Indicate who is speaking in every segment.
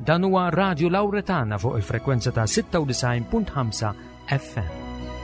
Speaker 1: Dan huwa Radio Lawretana fuq il-frekwenza ta' 96.5 FM.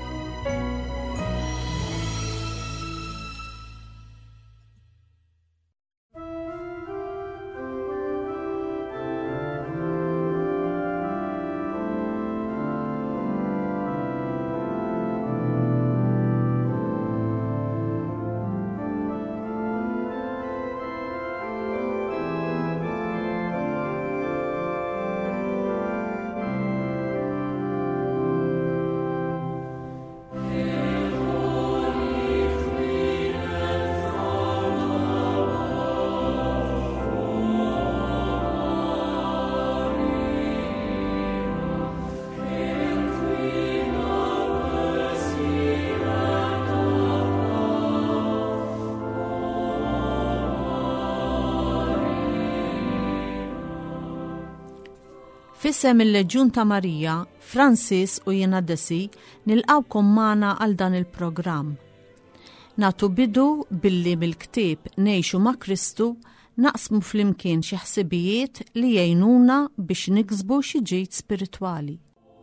Speaker 2: Fissem il-Leġjun ta' Marija, Francis u jiena Desi nilqawkom magħna għal dan il-programm. Natu bidu billi mill-ktieb Ngħixu ma' Kristu naqsmu flimkien xi ħsibijiet li jgħinuna biex niksbu xi ġid spiritwali.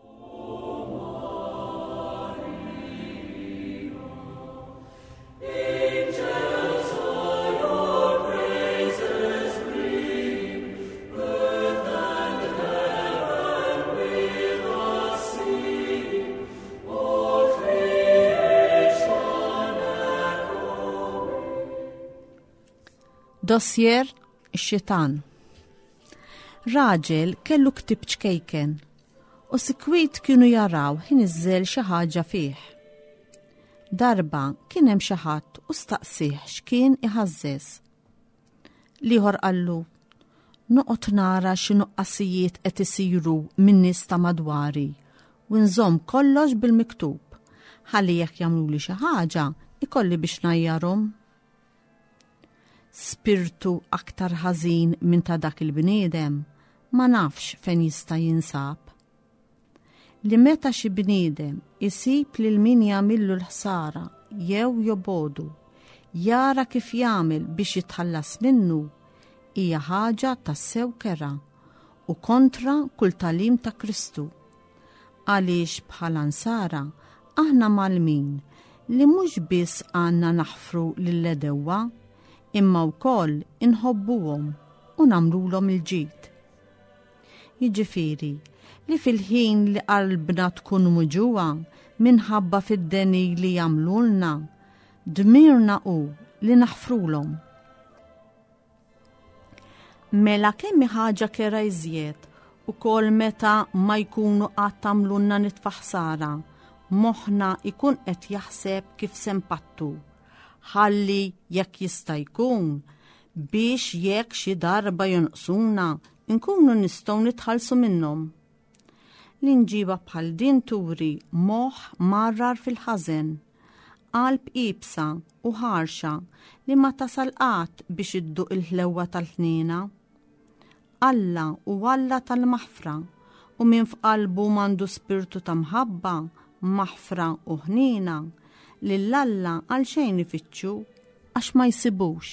Speaker 2: Dossier ix-xitan. Raġel kellu ktib ċkejken u sikwit kienu jaraw ħinizzel xi ħaġa fih. Darba kien hemm xi ħadd u staqsih x'kien iħażżeż. Liħor qallu: noqgħod nara xi nuqqasijiet qed isiru min-nies ta' madwari u nżomm kollox bil-miktub ħalli jekk jagħmluli xi ħaġa ikolli biex najjarhom. Spirtu aktar ħażin minn ta' dak il-bniedem ma nafx fejn jista' jinsab. Li meta xi bniedem isib lil min jagħmillu l-ħsara jew jobodu jara kif jagħmel biex jitħallas minnu hija ħaġa tassew kera u kontra kull talim ta' Kristu. Għaliex bħala nsara aħna malmin li mhux biss għandna naħfru lill-edewwa imma wkoll inħobbuhom u nagħmluhom il-ġid. Jiġifieri li fil-ħin li qalbna tkun muġuwa minħabba fid-deni li jagħmlulna, dmirna hu li naħfrulhom. Mela kemm ħaġa kera iżjed ukoll meta ma jkunu qatt tagħmlulna nitfaħsara, moħħna ikun qed jaħseb kif sempattu. Ħalli jekk jista' jkun biex jekk xi darba jonqsuna nkunu nistgħu nitħallsu minnhom. L-inġiba bħal din turi moħħ marrar fil-ħażen, qalb ibsa u ħarxa li ma tasal qatt biex idduq il-ħlewwa tal-ħniena. Alla u Alla tal-maħfra u min f'qalbu m'għandu spirtu ta' mħabba, maħfra u ħniena lill-Alla għal xejn ifittxu għax ma jsibux.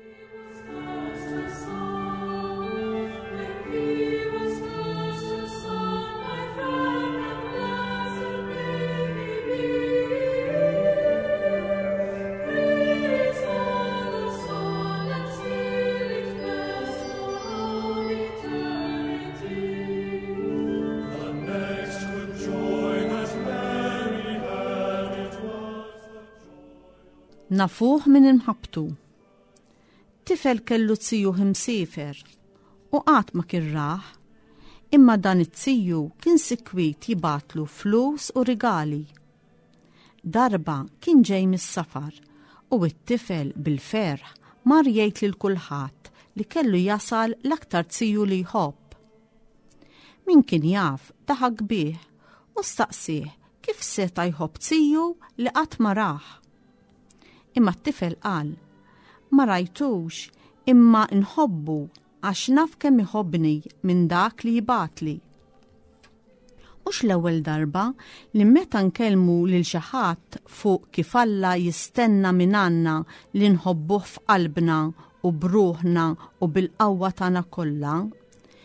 Speaker 2: Nafuh minn imħabtu. Tifel kellu tziju himsifer u qatt ma kien raħ, imma dan it-tziju kien sikwit jibatlu flus u rigali. Darba kien ġej mis-safar u it-tifel bil-ferħ mar jgħid lil kulħadd li kellu jasal l-aktar tziju li jħobb. Min kien jaf daħaq bih u staqsih kif seta' jħobb tziju li qatt ma raħ. Imma t-tifel qal: ma rajtux imma nħobbu għax naf kemm iħobbni minn dak li jibatli. Mhux l-ewwel darba li meta nkellmu lil xi ħadd fuq kif Alla jistenna minn għandna li nħobbuh f'qalbna u bruħna u bil-qawwa tagħna kollha,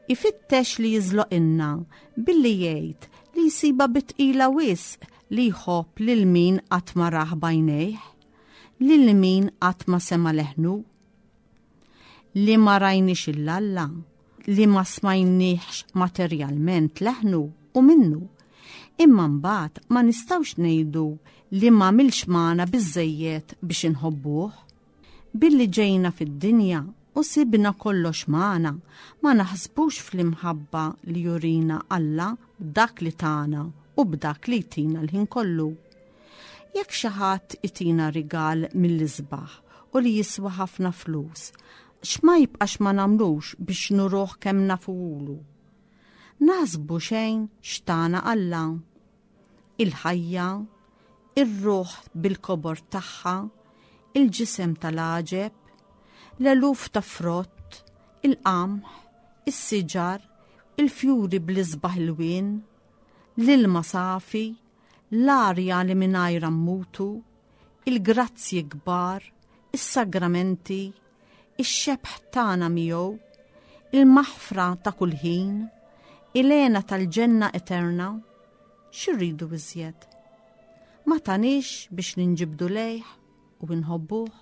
Speaker 2: ifittex li jizloq inna billi jgħid li jsiba bitqila wisq li jħobb lil min qatt ma raħ bajnejh, lil min qatt ma sema leħnu, li ma rajniex il-Alla, li ma smajniex materjalment leħnu u minnu, imma mbagħad ma nistgħux ngħidu li ma milx magħna biżżejjed biex inħobbuh. Billi ġejna fid-dinja u sibna kollox magħna, ma naħsbux fl-imħabba li jurina Alla b'dak li tagħna u b'dak li jtina l-ħin kollu. Jekk xi ħadd itina rigal mill-isbaħ u li jiswa ħafna flus, x'ma jibqax ma nagħmlux biex nuruh kemm nafulu. Naħsbu xejn x'tana Alla. Il-ħajja, ir-ruħ bil-kobor tagħha, il-ġisem tal-aġeb, l-eluf ta' frott, il-qamħ, is-siġar, il-fjuri bl-isbaħ il-wien, l-ilma safi, l-arja li mingħajr ammutu, il-grazzi kbar, is-sagramenti, ix-xebħ tagħna miegħu, il-maħfra ta' kull ħin, il-għena tal-ġenna eterna, xirridu iżjed. Ma tanix biex ninġibdu lejh u nħobbuh.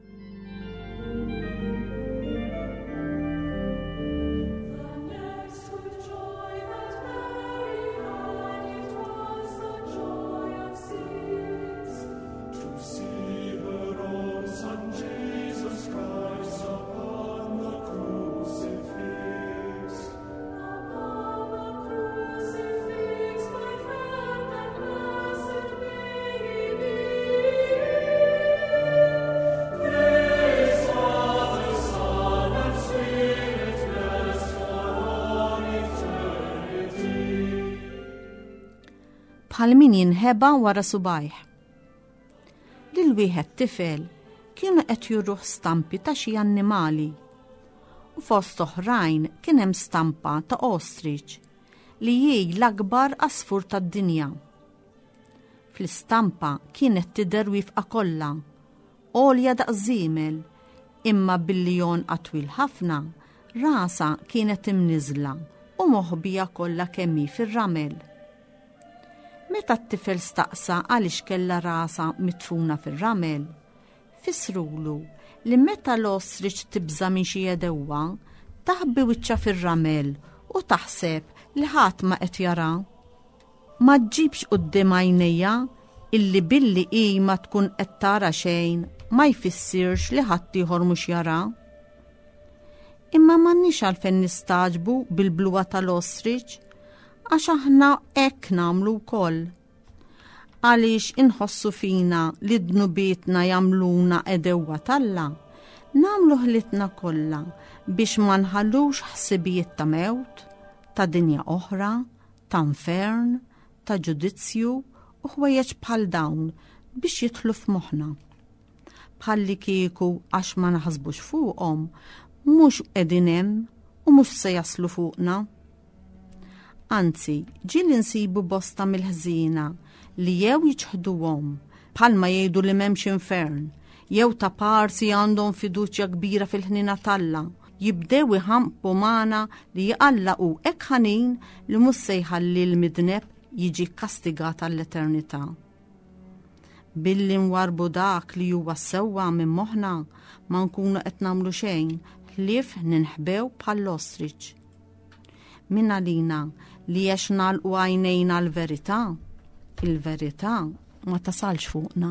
Speaker 2: Bħal min jinħeba wara subajh. Lil wieħed tifel kienu qed jurruh stampi ta' xi annimali u fost oħrajn kien hemm stampa ta' ostrich li hi l-akbar asfur tad-dinja. Fl-istampa kienet tidher wifqa kollha, għolja daq żiemel, imma billi jonqa' twil ħafna, rasa kienet imniżla u moħbija kollha kemm hi fir-ramel. Meta t-tifel staqsa għaliex kellha rasa mitfuna fir-ramel, fisrulu li meta l-ostrich tibża minn xi jedewwa, taħbi wiċċa fir-ramel u taħseb li ħadd ma qed jara. Ma tġibx quddiem għajnejja illi billi hi ma tkun qed tara xejn ma jfissirx li ħadd ieħor mhux jara. Imma m'għandniex għalfejn nistaġbu bil-bluwa tal-ostrich, għax aħna hekk nagħmlu wkoll. Għaliex inħossu fina li dnubietna jagħmluna edewwa talla, nagħmlu ħlitna kollha biex ma nħallux ħsibijiet ta' mewt, ta' dinja oħra, ta' infern, ta' ġudizzju u ħwejjeġ bħal dawn biex jidħlu f'moħħna. Bħal li kieku għax ma naħsbux fuqhom, mhux qegħdin hemm u mhux se jaslu fuqna. Anzi, ġieli nsibu bosta mill-ħżina li jew jiġħduhom bħalma jgħidu li m'hemmx infern, jew ta' parsi għandhom fiduċja kbira fil-ħnina talla, jibdew iħampu magħna li jqallaqu hekk ħanin li mhux se jħalli l-midneb jiġi kastigat għall-eternità. Billi nwarbu dak li huwa sewwa minn moħħna ma nkunu qed nagħmlu xejn ħlief ninħbew bħall-ostrich. Min għalina li għax nagħlqu għajnejna l-verità, il-verità ma tasalx fuqna.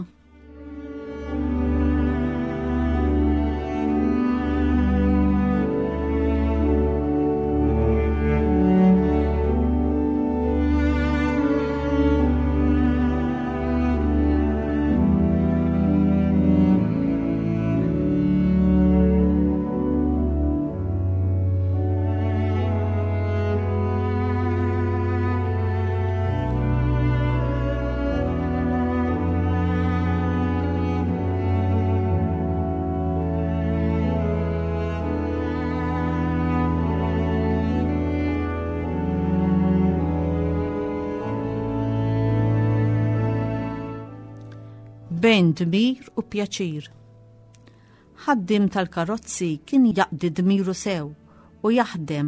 Speaker 2: Bejn dmir u pjaċir. Ħaddim tal-karozzi kien jaqdi dmiru sew u jaħdem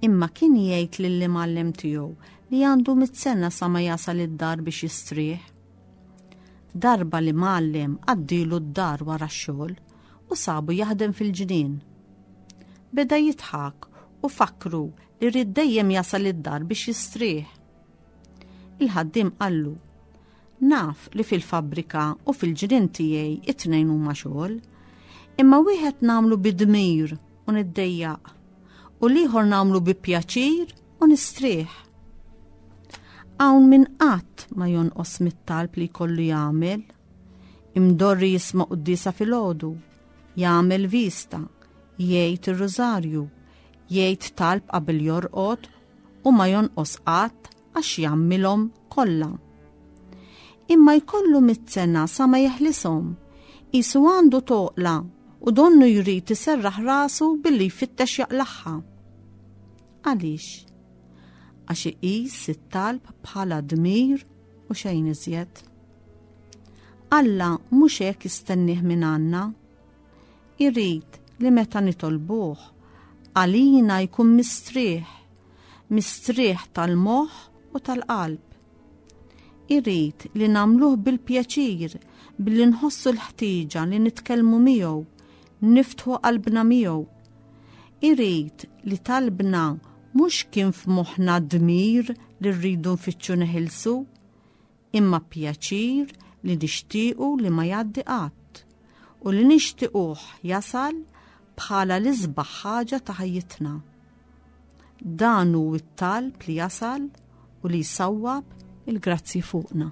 Speaker 2: imma kien jgħid lill-imgħallem tiegħu li għandu mitsenna sa ma jasal id-dar biex jistrieħ. Darba li mgħallem għaddilu d-dar wara x-xogħol u sabu jaħdem fil-ġnien. Beda jitħak u fakru li rrid dejjem jasal id-dar biex jistrieħ. Il-ħaddiem qallu: naf li fil-fabbrika u fil-ġnien tiegħi it-tnejn huma xogħol, imma wieħed nagħmlu bid-dmir u niddejjaq u liħor nagħmlu bi pjaċir u nistrieħ. Hawn min qatt ma jonqos mit-talb li jkollu jagħmel, imdorri jisma' qudiesa filgħodu, jagħmel vista, jgħid ir-rużarju, jgħid talb qabel jorqod u ma jonqos qatt għax jagħmilhom kollha. Imma jkollu mit-sena sa ma jeħlishom, qisu għandu toqla u donnu jrid iserraħ rasu billi jfittex jaqlaħħa. Għaliex? Għax iqis it-talb bħala dmir u xejn iżjed. Alla mhux hekk jistennih minn għandna. Irrid li meta nitolbuh għalina jkun mistrieħ tal-moħħ u tal-qalb. Irrid li nagħmluh bil-pjaċir, billi nħossu l-ħtieġa li nitkellmu miegħu, niftħu qalbna miegħu. Irrid li talbna mhux kien f'moħħna dmir li rridu nfittxu neħilsu, imma pjaċir li nixtiequ li ma jgħaddi qatt u li nixtiequh jasal bħala l-isbaħ ħaġa ta' ħajjitna. Dan hu t-talb li jasal u li jsawwab il-grazzi fuqna.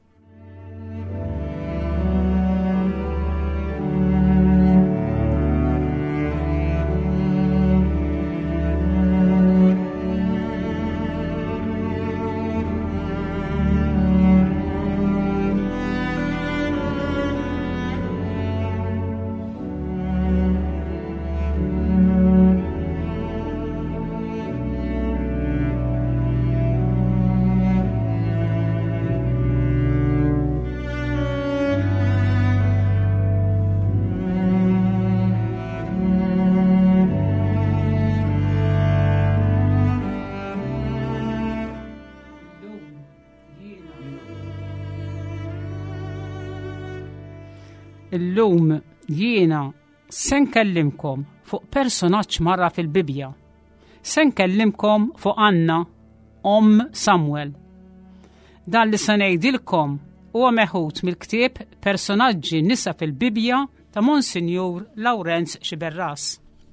Speaker 3: Illum jiena se nkellimkom fuq personaġġ marra fil-Bibja. Se nkellimkom fuq Anna, Samuel. Dan li se ngħidilkom huwa meħud mill-ktieb Personaġġi nisa fil-Bibja ta' Monsinjur Lawrenz Xiberras.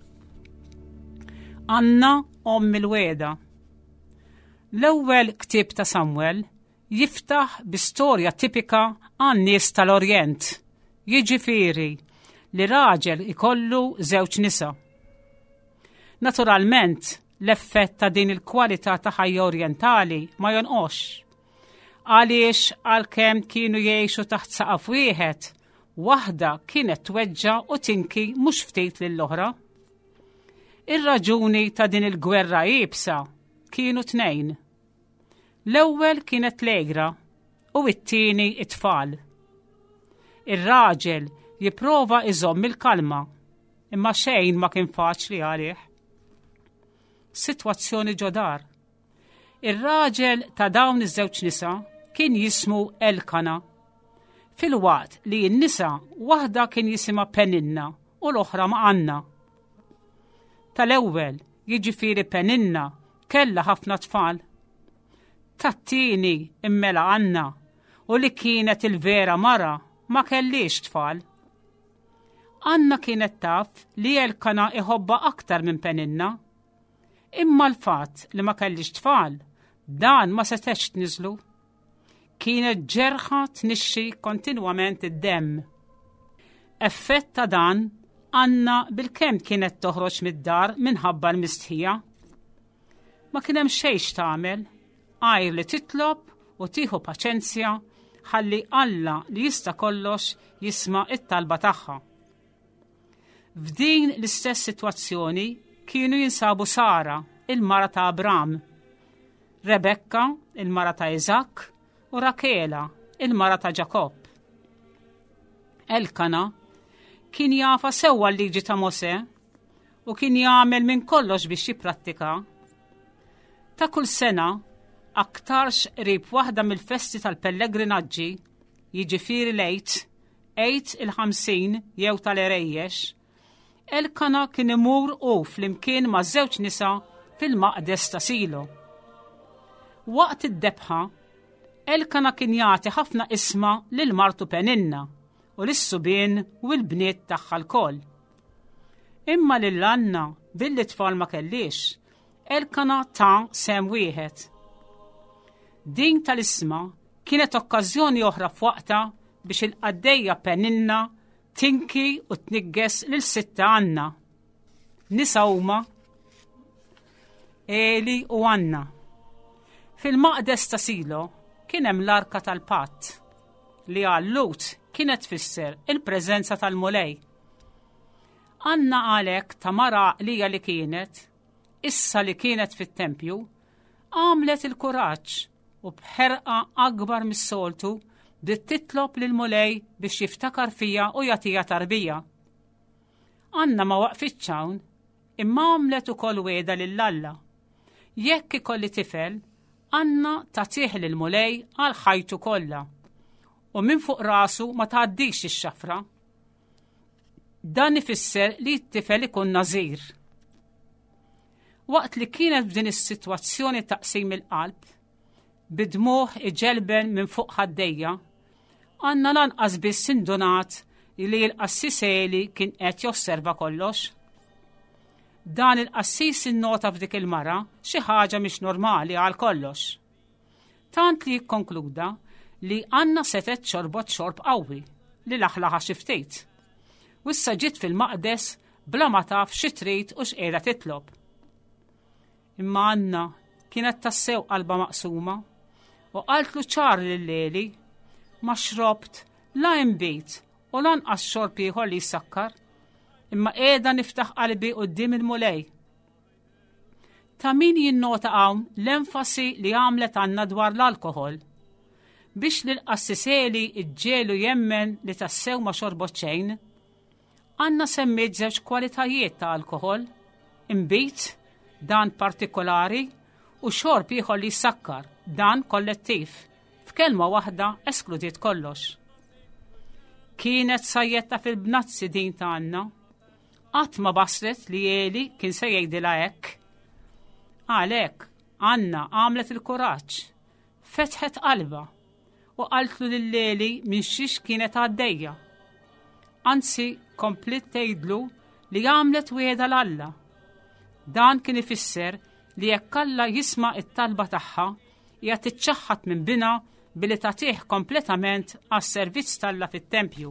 Speaker 3: Anna, il-weda. L-ewwel ktieb ta' Samuel jiftaħ bi storja tipika għan-nies tal-Orjent. Jiġifieri li raġel ikollu żewġ nisa. Naturalment, l-effett ta' din il-kwalità ta' ħajja orjentali ma jonqos. Għaliex għalkemm kienu jgħixu taħt saqaf wieħed, waħda kienet tweġġa' u tinki mhux ftit lill-oħra. Ir-raġuni ta' din il-gwerra iebsa kienu tnejn. L-ewwel kienet l-egra u t-tieni it-tfal. Ir-raġel jipprova iżomm il-kalma, imma xejn ma kien faċli għalih. Sitwazzjoni ġodar. Ir-raġel ta' dawn iż-żewġ nisa kien jismu Elkana. Fil-waqt li n-nisa waħda kien jisimha Peninna u l-oħra ma' Anna. Tal-ewwel, jiġifieri Peninna, kellha ħafna tfal. Tat-tieni immela Anna u li kienet il-vera mara ma kellix tfal. Anna kienet taf li Elkana iħobba aktar minn Peninna. Imma l-fatt li ma kellix tfal, dan ma setax tniżlu. Kienet ġerħa tnixxi kontinwament id-demm. Effett ta' dan, Anna bil-kemm kienet toħroġ mid-dar minħabba l-mistħija. Ma kien hemm xejn tagħmel, għajr li titlob u tieħu paċenzja ħalli Alla li jista' kollox jisma' it-talba tagħha. F'din l-istess sitwazzjoni kienu jinsabu Sara, il-mara ta' Abram, Rebekka, il-mara ta' Iżak, u Rakela, il-mara ta' Ġakob. Elkana kien jafa sewwa l-liġi ta' Mose u kien jagħmel minn kollox biex jipprattika, Ta' kull sena, aktarx rib waħda mill-festi tal-pellegrinaġġi, jiġifieri lejt, 8 il-50 jew tal-Erejjex, Elkana kien imur flimkien ma' żewġ nisa fil-maqdes ta' Silo. Waqt id-debħa, Elkana kien jagħti ħafna isma lil martu Peninna u lis-subien u l-bniet tagħha l-koll. Imma lil Anna billi tfal ma kellix, Elkana ta' sem wieħed. Din tal-isma kienet okkażjoni oħra f'waqta biex il-qaddejja Peninna tinki u tnigges lil sitta Anna. Nisa huma Eli u Anna. Fil-maqdes ta' Silo kien hemm l-arka tal-patt li għallut kienet tfisser il-preżenza tal-mulej. Anna għalhekk ta' mara għaqlija li kienet, issa li kienet fit-tempju, għamlet il-kuraġġ u bħerqa akbar mis-soltu bdiet titlob lil mulej biex jiftakar fija u jagħtiha tarbija. Anna ma waqfitx hawn, imma għamlet ukoll wieda lil Alla. Jekk ikolli tifel, Anna tagħtih lil mulej għal ħajtu kollha u minn fuq rasu ma tgħaddix ix-xafra. Dan ifisser li t-tifel ikun nażir. Waqt li kienet f'din is-sitwazzjoni taqsim il-qalb, bidmuħ iġelben minn fuq ħaddejja, Anna lanqas biss indunat li l-qassis Eli kien qed josserva kollox. Dan il-qassis innota f'dik il-mara xi ħaġa mhix normali għal kollox. Tant li jikkonkluda li Anna setet xorbot xorb qawwi li laħlaħa xi ftit. U issa ġiet fil-maqdes bla ma taf xi trid u x'qiegħda titlob. Imma Anna kienet tassew qalba maqsuma u qaltlu ċar lil Eli ma xrobt la imbit u lanqas xorb ieħor li jsakkar, imma qiegħda niftaħ qalbi quddiem il-mulej. Ta' min jinnota hawn l-enfasi li għamlet Anna dwar l-alkohol biex lil qassis Eli iġġielu jemmen li tassew ma xorbot xejn. Anna semmiet żewġ kwalitajiet ta' alkohol, imbit, dan partikolari, u xorb ieħor li jsakkar, dan kollettiv. F'kelma waħda eskludiet kollox. Kienet sajjetta fil-bnazzi din ta' Anna. Qatt ma basret li Eli kien se jgħidilha hekk. Għalhekk Anna għamlet il-kuraġġ, fetħet qalba u qaltlu lil Eli minn xiex kienet għaddejja. Anzi, komplit tgħidlu li għamlet wieda l-Alla. Dan kien ifisser li jekk Alla jisma' it-talba tagħha hija tiċċaħħad minn bina billi tagħtih kompletament għas-servizz tal-Alla fit-tempju.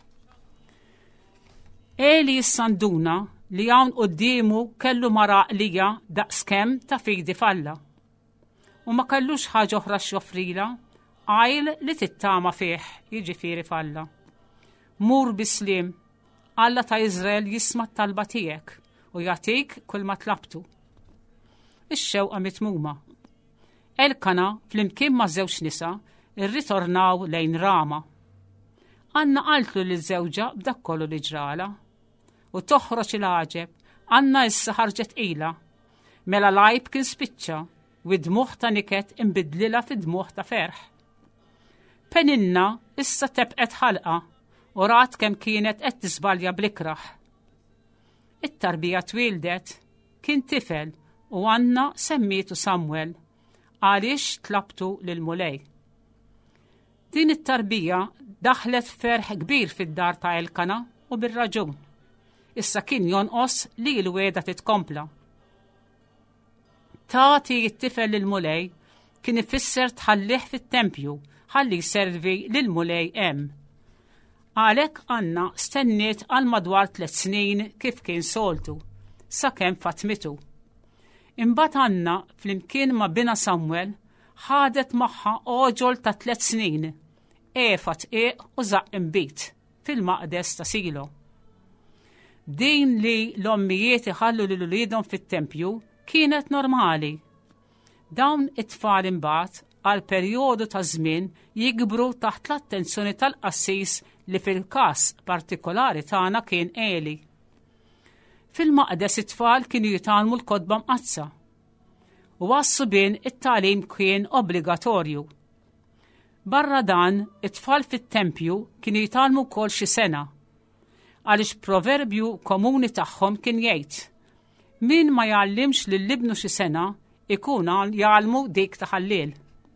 Speaker 3: Eli jissanduna li hawn qudiemu kellu mara għaqlija daqskemm ta' fidi falla. U ma kellux ħaġa oħra x'joffrila għajl li tittama fih, jiġifieri falla. Mur bislim, Alla ta' Iżrael jisma' t-talba tiegħek u jagħtik kull ma tlabtu. Ix-xewqa mitmuma. Elkana flimkien ma' żewġ nisa irritornaw lejn Rama. Anna qaltlu liż-żewġa b'dak kollu li ġrala. U toħroġ il-ħaġeb, Anna issa ħarġet ila. Mela lajb kien spiċċa u d-dmuħ ta' niket imbidlila fid-dmuħ ta' ferħ. Peninna issa tebqet ħalqa u rat kemm kienet qed tisbalja bl-ikraħ. It-tarbija twildet, kien tifel u Anna semmietu Samwel għaliex tlabtu lil-mulej. Din it-tarbija daħlet ferħ kbir fid-dar ta' Elkana u bir-raġun. Issa kien jonqos li l-weda titkompla. Tagħti t-tifel lil-mulej kien ifisser tħallih fit-tempju ħalli jservi lil-mulej hemm. Għalhekk Anna stenniet għal madwar 3 snin kif kien soltu, sakemm fatmitu. Imbagħad Anna flimkien ma' bina Samwel ħadet magħha oġol ta' 3 snin, efa tqiq u żaq imbit fil-maqdes ta' Silo. Din li l-ommijiet iħallu lil uliedhom fit-tempju kienet normali. Dawn it-tfal imbagħad għal perjodu ta' żmien jikbru taħt l-attenzjoni tal-qassis li fil-każ partikolari tagħna kien Eli. Fil-maqdes it-tfal kienu jitgħallmu l-kotba mqazza. u għas-subien it-tagħlim kien obbligatorju. Barra dan, it-tfal fit-tempju kienu jitalmu wkoll xi sena, għaliex proverbju komuni tagħhom kien jgħid: min ma jgħallimx lill-ibnu xi sena ikun jgħallmu dik ta' ħalliel.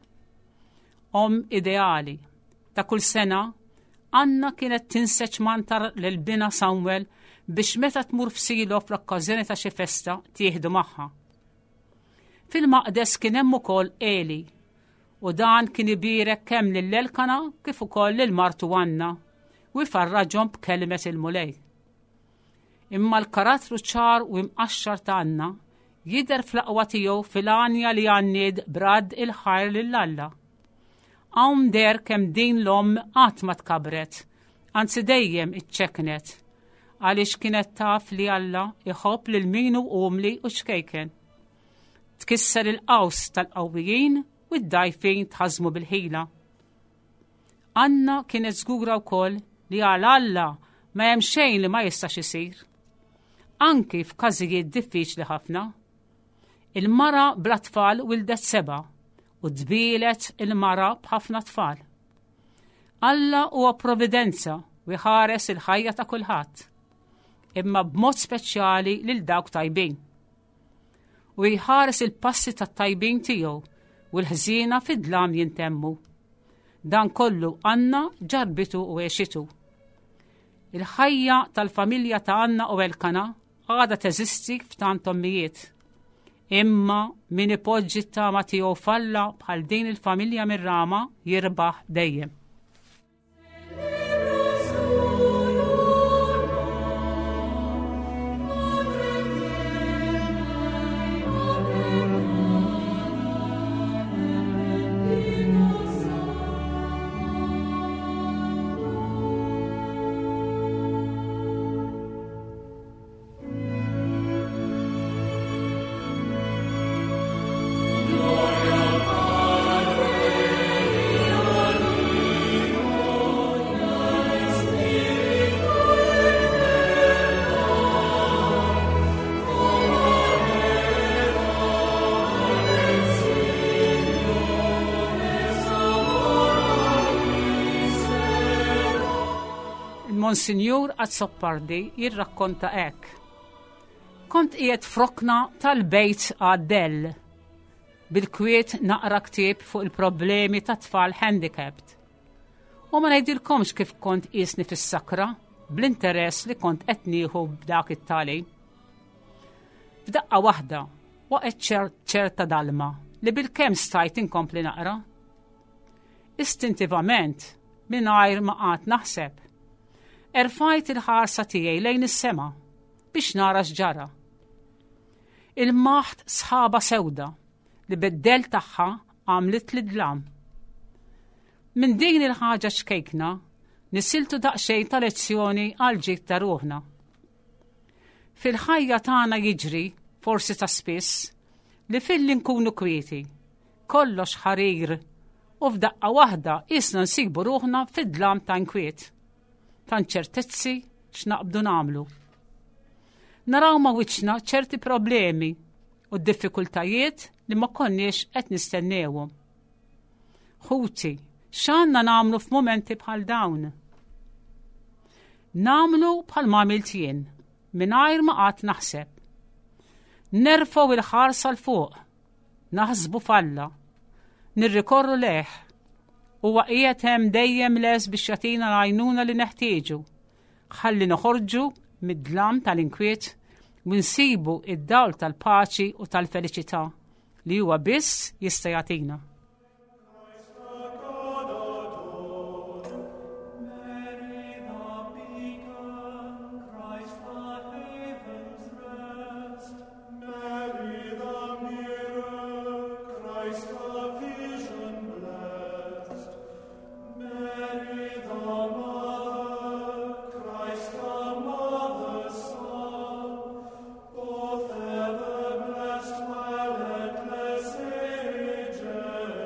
Speaker 3: Ideali ta' kull sena Anna kienet tinseċ mantar l-bina Samuel biex meta tmur f'silo fl-okkażjoni ta' xi festa tieħdu magħha. Fil-maqdes kien hemm ukoll Eli, u dan kien ibirek kemm lill-Elkana kif ukoll lil martu Anna u jfarraġhom b'kelmet il-mulej. Imma l-karattru ċar u imqaxxar ta' Anna jidher fl-aqwa tiegħu fil-għanja li għannied brad il-ħajr lill-Alla. Hawn der kemm din l-omm qatt ma tkabret, anzi dejjem iċċeknet, għaliex kienet taf li Alla iħobb lil minu umli u xkejken. Tkisser il-qaws tal-qawwijin u d-dajfin tħażmu bil-ħila. Anna kienet żgura wkoll li għal Alla ma hemm xejn li ma jistax isir. Anki f'każijiet diffiċli ħafna. Il-mara bla tfal wildet 7 u dbilet il-mara b'ħafna tfal. Alla huwa providenza u jħares il-ħajja ta' kulħadd, imma b'mod speċjali lil dawk tajbin. U jħares il-passi tat-tajbin tiegħu u l-ħżiena fid-dlam jintemmu. Dan kollu Anna ġarbitu u għexitu. Il-ħajja tal-familja ta' Anna u Elkana għada teżisti f'tant ommijiet. Imma min ipoġġi t-tama tiegħu falla bħal din il-familja mir-Rama jirbaħ dejjem. Monsignor Azzoppardi jirrakkonta hekk. Kont qiegħed frokna tal-bejt għaddell bil-kwiet naqra ktieb fuq il-problemi ta' tfal handicapped. U ma ngħidilkomx kif kont qiesni fis-sakra bl-interess li kont qed nieħu b'dak it-tagħlim. F'daqqa waħda waqgħet ċerta dalma li bil-kemm stajt inkompli naqra. Istintivament mingħajr ma qatt naħseb. Erfajt il-ħarsa tiegħi lejn is-sema biex nara x'ġara. Il-maħt sħaba sewda li beddel tagħha għamlet li dlam. Min din il-ħaġa xkejkna nisiltu daqsxejn ta' lezzjoni għal ġid ta' ruħna. Fil-ħajja tagħna jiġri forsi ta' spiss li filli nkunu kwieti, kollox ħarir u f'daqqa waħda isna nsibu ruħna fid-dlam ta' inkwiet. Ta' ċertezzi x'naqbdu nagħmlu. Naraw ma' wiċċna ċerti problemi u d-diffikultajiet li ma konniex qed nistennewhom. Ħuti, x'għandna nagħmlu f'mumenti bħal dawn? Nagħmlu bħal ma għamilt jien, mingħajr ma qatt naħseb. Nerfgħu il-ħarsa l fuq, naħsbu falla, nirrikorru leħ. Huwa qiegħed hemm dejjem les biex jagħtina l-għajnuna li neħtieġu. Ħalli noħorġu mid-dlam tal-inkwiet u nsibu id-dawl tal-paċi u tal-feliċità li huwa biss jista' jagħtina.
Speaker 4: Ever blessed while endless ages.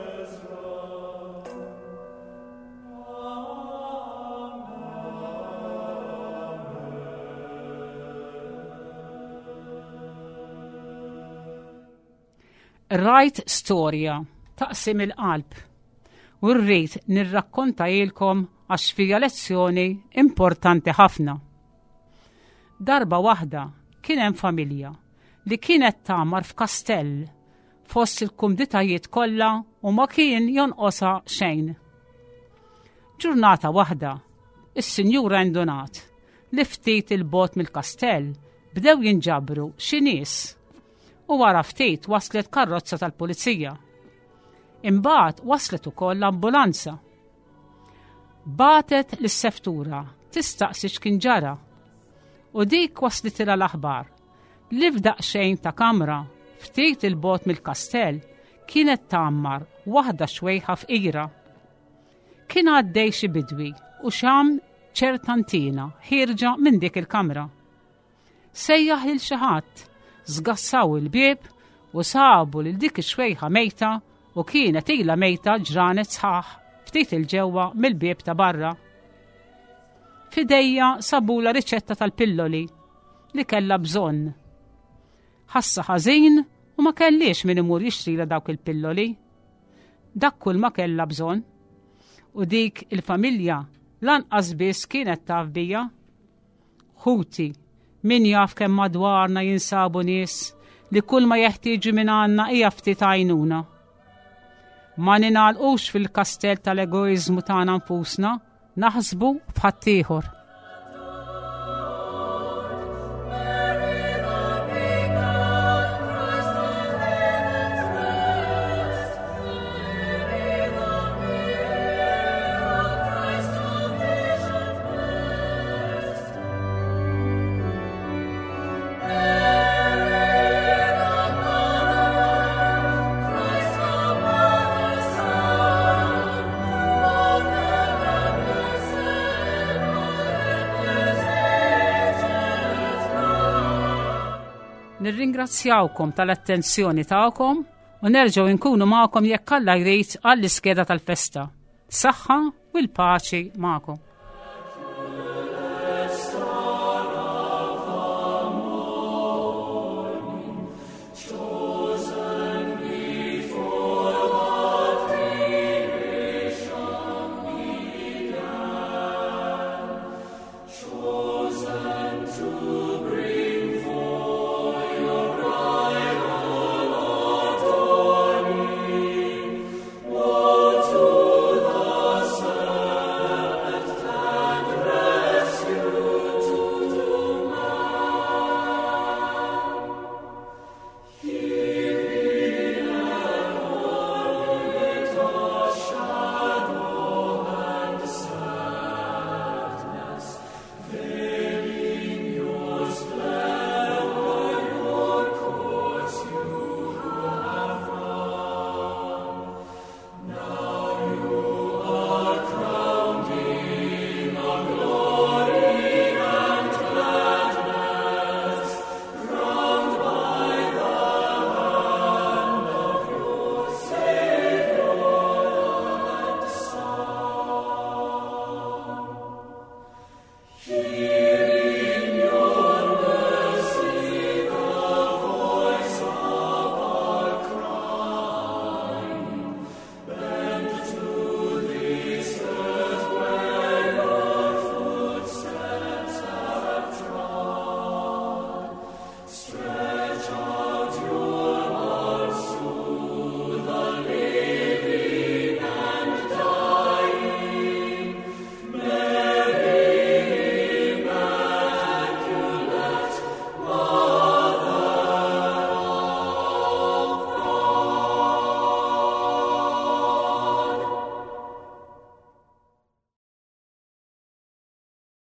Speaker 3: rajt storja taqsim il-qalb u rrid nirrakkontajilkom għax fija lezzjoni importanti ħafna. Darba waħda kien hemm familja li kienet tagħmar f'kastell fost il-kumditajiet kollha u ma kien jonqosha xejn. Ġurnata waħda, is-Sinjura indunat li ftit il-bot mill-kastell bdew jinġabru xi nies u wara ftit waslet karozza tal-pulizija. Imbagħad waslet ukoll l-ambulanza. Batet lis-seftura tistaqsi x'kien ġara u dik waslitilha l-aħbar li f'daqsxejn ta' kamra ftit il-bot mill-kastell kienet tagħmmar waħda xwejħa f'qira. Kien għaddej xi bidwi u xam ċertantina ħirġa minn dik il-kamra. Sejjaħ lil xi ħadd, żgassaw il-bieb u sabu lil dik ix-xwejħa mejta u kienet ilha mejta ġranet sħaħ ftit il-ġewwa mill-bieb ta' barra. Fidejja sabula riċetta tal-pilloli li kellha bżonn. Ħassa ħażin u ma kellix min imur jixtrila dawk il-pilloli. Dak kull ma kellha bżonn. U dik il-familja lanqas biss kienet taf bija. Ħuti, min jaf kemm madwarna jinsabu nies li kull ma jeħtieġu minn għandna hija ftit għajnuna. Ma ninagħlqux fil-kastell tal-egoiżmu tagħna nfusna, naħsbu b'ħadd ieħor. Nirringrazzjawkom tal-attenzjoni tagħkom u nerġgħu nkunu magħkom jekk Alla jrid għall-iskeda tal-festa. Saħħa u l-paċi magħkom.